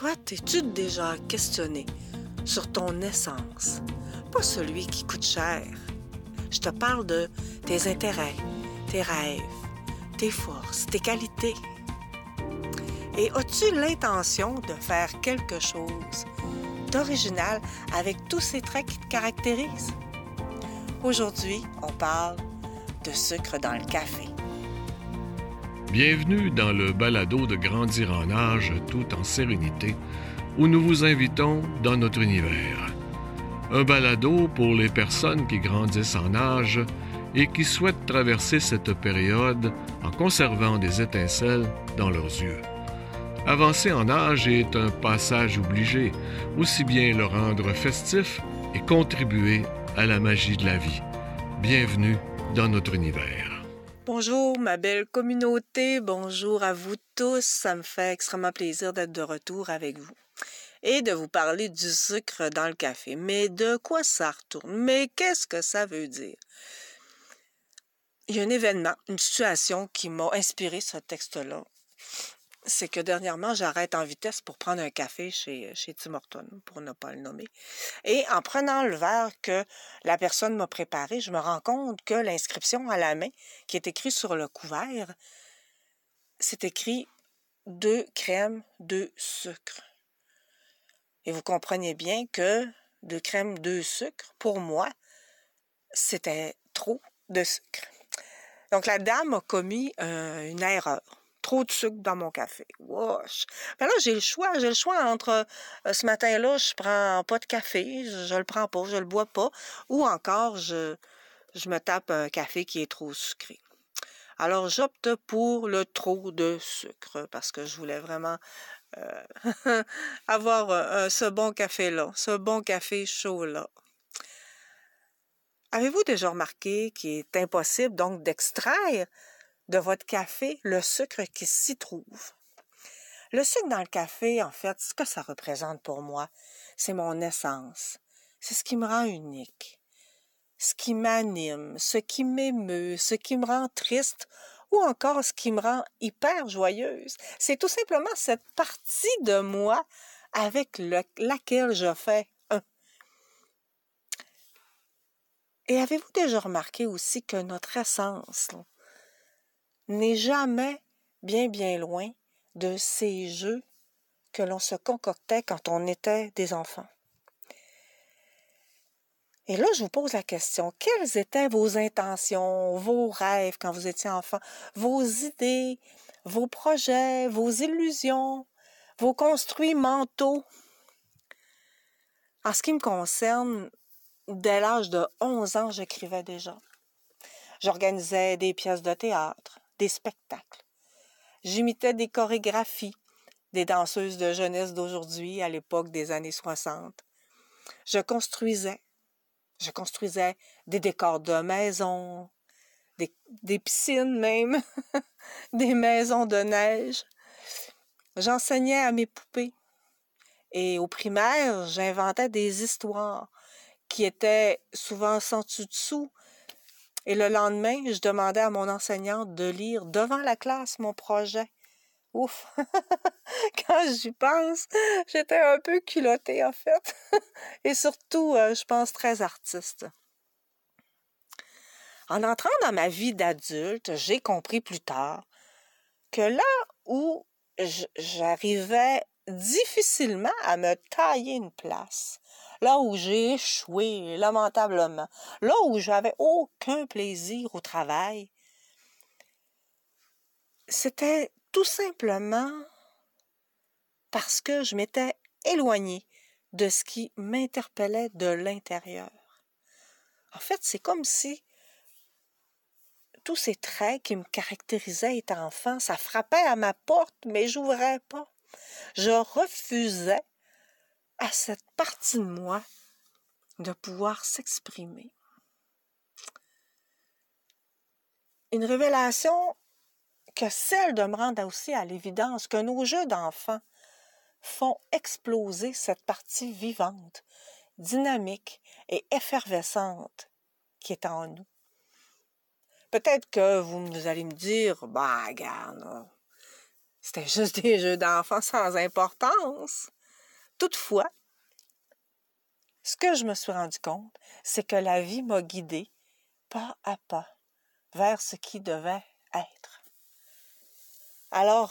Toi, t'es-tu déjà questionné sur ton essence? Pas celui qui coûte cher. Je te parle de tes intérêts, tes rêves, tes forces, tes qualités. Et as-tu l'intention de faire quelque chose d'original avec tous ces traits qui te caractérisent? Aujourd'hui, on parle de sucre dans le café. Bienvenue dans le balado de Grandir en âge tout en sérénité, où nous vous invitons dans notre univers. Un balado pour les personnes qui grandissent en âge et qui souhaitent traverser cette période en conservant des étincelles dans leurs yeux. Avancer en âge est un passage obligé, aussi bien le rendre festif et contribuer à la magie de la vie. Bienvenue dans notre univers. Bonjour ma belle communauté, bonjour à vous tous, ça me fait extrêmement plaisir d'être de retour avec vous et de vous parler du sucre dans le café. Mais de quoi ça retourne? Mais qu'est-ce que ça veut dire? Il y a un événement, une situation qui m'a inspiré ce texte-là. C'est que dernièrement, j'arrête en vitesse pour prendre un café chez Tim Hortons, pour ne pas le nommer. Et en prenant le verre que la personne m'a préparé, je me rends compte que l'inscription à la main, qui est écrite sur le couvert, c'est écrit 2 crèmes, 2 sucres. Et vous comprenez bien que 2 crèmes, 2 sucres, pour moi, c'était trop de sucre. Donc la dame a commis une erreur. Trop de sucre dans mon café. Wesh. Ben là, j'ai le choix entre ce matin-là, je prends pas de café, je le prends pas, je le bois pas, ou encore je me tape un café qui est trop sucré. Alors, j'opte pour le trop de sucre parce que je voulais vraiment avoir ce bon café-là, ce bon café chaud-là. Avez-vous déjà remarqué qu'il est impossible donc d'extraire de votre café le sucre qui s'y trouve? Le sucre dans le café, en fait, ce que ça représente pour moi, c'est mon essence. C'est ce qui me rend unique, ce qui m'anime, ce qui m'émeut, ce qui me rend triste ou encore ce qui me rend hyper joyeuse. C'est tout simplement cette partie de moi avec laquelle je fais un. Et avez-vous déjà remarqué aussi que notre essence n'est jamais bien loin de ces jeux que l'on se concoctait quand on était des enfants? Et là, je vous pose la question, quelles étaient vos intentions, vos rêves quand vous étiez enfant, vos idées, vos projets, vos illusions, vos construits mentaux? En ce qui me concerne, dès l'âge de 11 ans, j'écrivais déjà. J'organisais des pièces de théâtre, des spectacles. J'imitais des chorégraphies, des danseuses de jeunesse d'aujourd'hui à l'époque des années 60. Je construisais des décors de maisons, des piscines même, des maisons de neige. J'enseignais à mes poupées. Et au primaire, j'inventais des histoires qui étaient souvent sans dessus-dessous. Et le lendemain, je demandais à mon enseignante de lire devant la classe mon projet. Ouf! Quand j'y pense, j'étais un peu culottée en fait. Et surtout, je pense très artiste. En entrant dans ma vie d'adulte, j'ai compris plus tard que là où j'arrivais difficilement à me tailler une place, là où j'ai échoué lamentablement, là où j'avais aucun plaisir au travail, c'était tout simplement parce que je m'étais éloignée de ce qui m'interpellait de l'intérieur. En fait, c'est comme si tous ces traits qui me caractérisaient étant enfant, ça frappait à ma porte, mais j'ouvrais pas. Je refusais à cette partie de moi de pouvoir s'exprimer. Une révélation que celle de me rendre aussi à l'évidence que nos jeux d'enfants font exploser cette partie vivante, dynamique et effervescente qui est en nous. Peut-être que vous allez me dire, bah, regarde, c'était juste des jeux d'enfants sans importance. Toutefois, ce que je me suis rendu compte, c'est que la vie m'a guidée pas à pas vers ce qui devait être. Alors,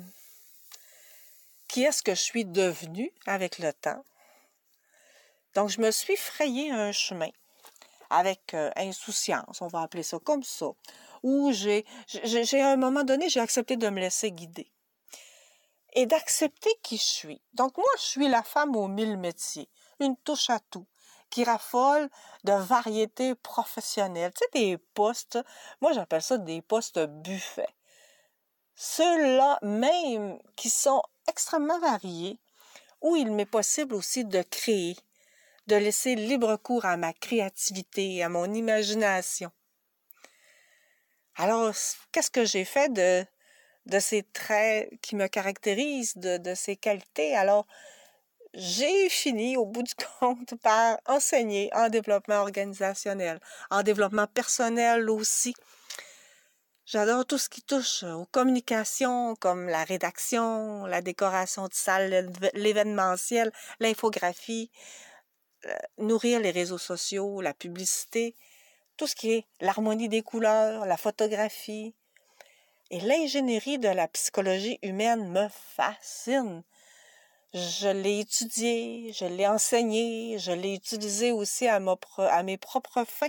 qui est-ce que je suis devenue avec le temps? Donc, je me suis frayé un chemin avec insouciance, on va appeler ça comme ça, où à un moment donné, j'ai accepté de me laisser guider et d'accepter qui je suis. Donc, moi, je suis la femme aux 1000 métiers, une touche à tout, qui raffole de variétés professionnelles. Tu sais, des postes, moi, j'appelle ça des postes buffets. Ceux-là même qui sont extrêmement variés, où il m'est possible aussi de créer, de laisser libre cours à ma créativité, à mon imagination. Alors, qu'est-ce que j'ai fait de ces traits qui me caractérisent, de ces qualités? Alors, j'ai fini, au bout du compte, par enseigner en développement organisationnel, en développement personnel aussi. J'adore tout ce qui touche aux communications, comme la rédaction, la décoration de salle, l'événementiel, l'infographie, nourrir les réseaux sociaux, la publicité, tout ce qui est l'harmonie des couleurs, la photographie. Et l'ingénierie de la psychologie humaine me fascine. Je l'ai étudiée, je l'ai enseignée, je l'ai utilisée aussi à mes propres fins.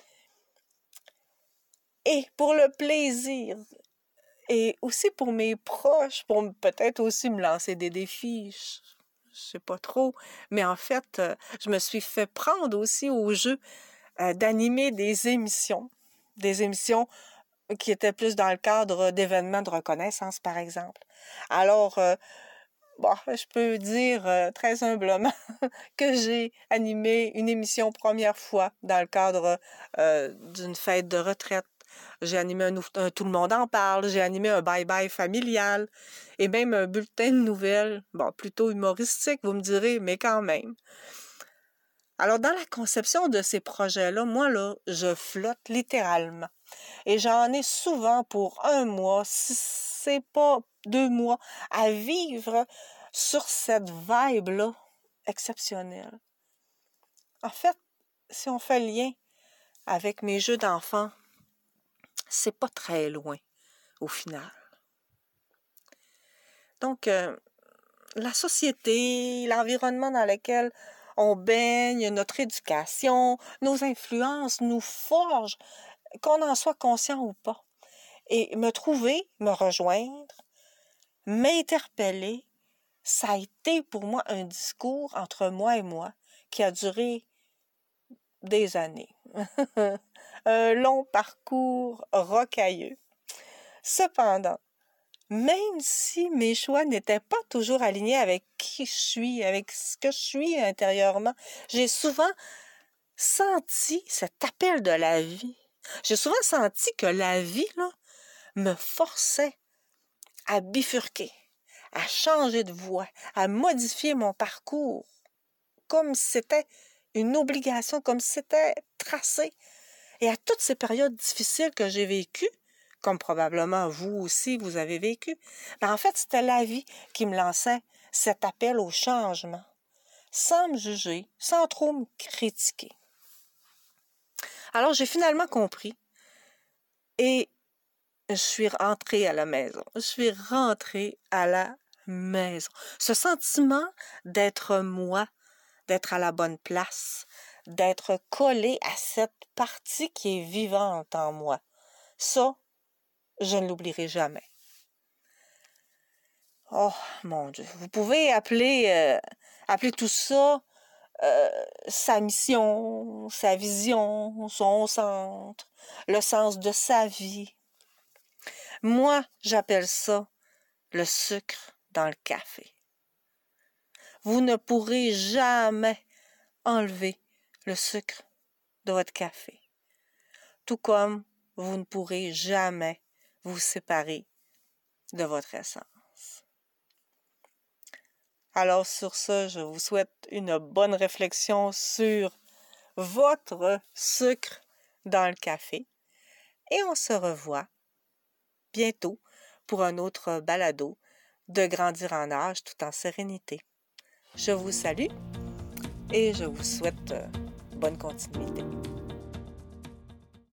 Et pour le plaisir, et aussi pour mes proches, pour peut-être aussi me lancer des défis, je sais pas trop. Mais en fait, je me suis fait prendre aussi au jeu d'animer des émissions qui étaient plus dans le cadre d'événements de reconnaissance, par exemple. Alors, je peux dire très humblement que j'ai animé une émission première fois dans le cadre d'une fête de retraite. J'ai animé un Tout le monde en parle, j'ai animé un bye-bye familial et même un bulletin de nouvelles, plutôt humoristique, vous me direz, mais quand même. Alors, dans la conception de ces projets-là, moi, là, je flotte littéralement. Et j'en ai souvent pour 1 mois, si c'est pas 2 mois, à vivre sur cette vibe-là exceptionnelle. En fait, si on fait le lien avec mes jeux d'enfants, c'est pas très loin au final. Donc, la société, l'environnement dans lequel on baigne, notre éducation, nos influences nous forgent, qu'on en soit conscient ou pas. Et me trouver, me rejoindre, m'interpeller, ça a été pour moi un discours entre moi et moi qui a duré des années. Un long parcours rocailleux. Cependant, même si mes choix n'étaient pas toujours alignés avec qui je suis, avec ce que je suis intérieurement, j'ai souvent senti cet appel de la vie. J'ai souvent senti que la vie, là, me forçait à bifurquer, à changer de voie, à modifier mon parcours, comme si c'était une obligation, comme si c'était tracé. Et à toutes ces périodes difficiles que j'ai vécues, comme probablement vous aussi vous avez vécu, en fait, c'était la vie qui me lançait cet appel au changement, sans me juger, sans trop me critiquer. Alors, j'ai finalement compris et je suis rentrée à la maison. Ce sentiment d'être moi, d'être à la bonne place, d'être collée à cette partie qui est vivante en moi. Ça, je ne l'oublierai jamais. Oh, mon Dieu. Vous pouvez appeler tout ça sa mission, sa vision, son centre, le sens de sa vie. Moi, j'appelle ça le sucre dans le café. Vous ne pourrez jamais enlever le sucre de votre café. Tout comme vous ne pourrez jamais vous séparer de votre essence. Alors sur ce, je vous souhaite une bonne réflexion sur votre sucre dans le café et on se revoit bientôt pour un autre balado de grandir en âge tout en sérénité. Je vous salue et je vous souhaite bonne continuité.